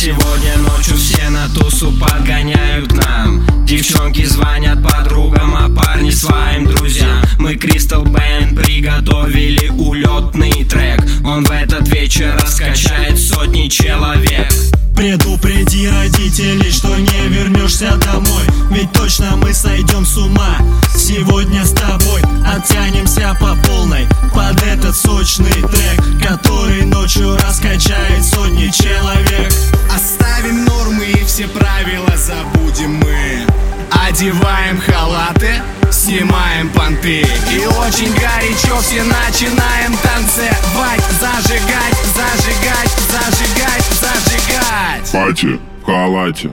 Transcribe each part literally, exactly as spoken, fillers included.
Сегодня ночью все на тусу подгоняют к нам. Девчонки звонят подругам, а парни своим друзьям. Мы Crystal Band приготовили улетный трек. Он в этот вечер раскачает сотни человек. Предупреди родителей, что не вернешься домой, ведь точно мы сойдем с ума. Сегодня с тобой оттянемся по полной под этот сочный трек, который ночью раскачает сотни человек. Оставим нормы и все правила забудем мы. Одеваем халаты, снимаем понты, и очень горячо все начинаем танцевать. Зажигать, зажигать, зажигать, зажигать. Пати в халате.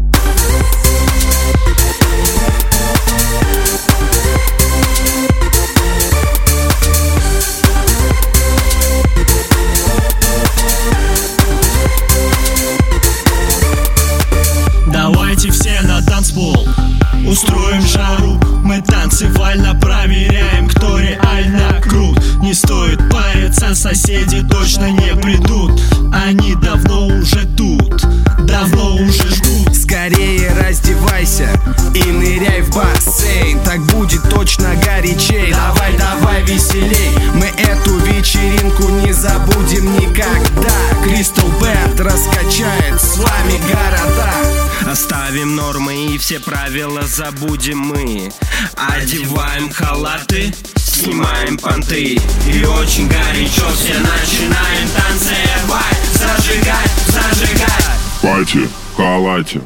Давайте все на танцпол, устроим жару. Мы танцевально проверяем, кто реально крут. Не стоит париться, соседи точно не придут. Они давно уже тут, давно уже ждут. Скорее раздевайся и ныряй в бассейн, так будет точно горячей. Давай, давай веселей, мы эту вечеринку не забудем никогда. Crystal Band раскачает с вами города. Оставим нормы и все правила забудем мы. Одеваем халаты, снимаем понты, и очень горячо все начинаем танцевать. Зажигать, зажигать. Пати в халате.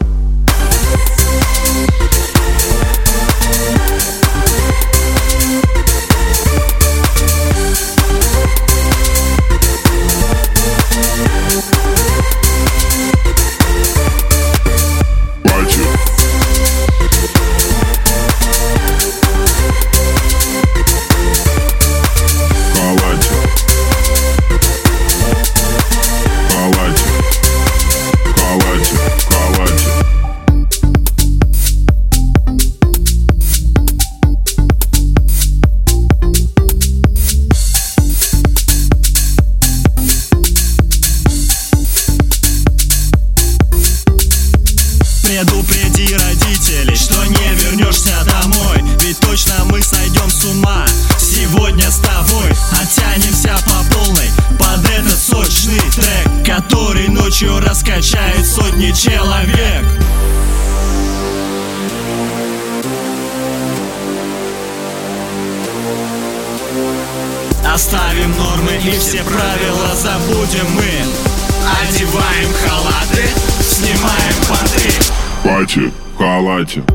Предупреди родителей, что не вернешься домой, ведь точно мы сойдем с ума. Сегодня с тобой оттянемся по полной под этот сочный трек, который ночью раскачает сотни человек. Оставим нормы и все правила забудем мы. Одеваем халаты, снимаем понты. Пати в халате.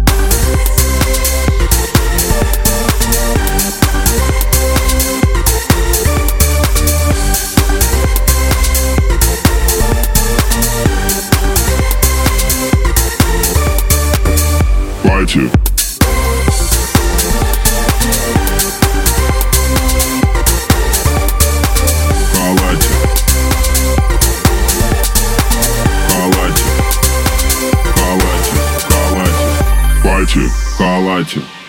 Пати. Пати в халате.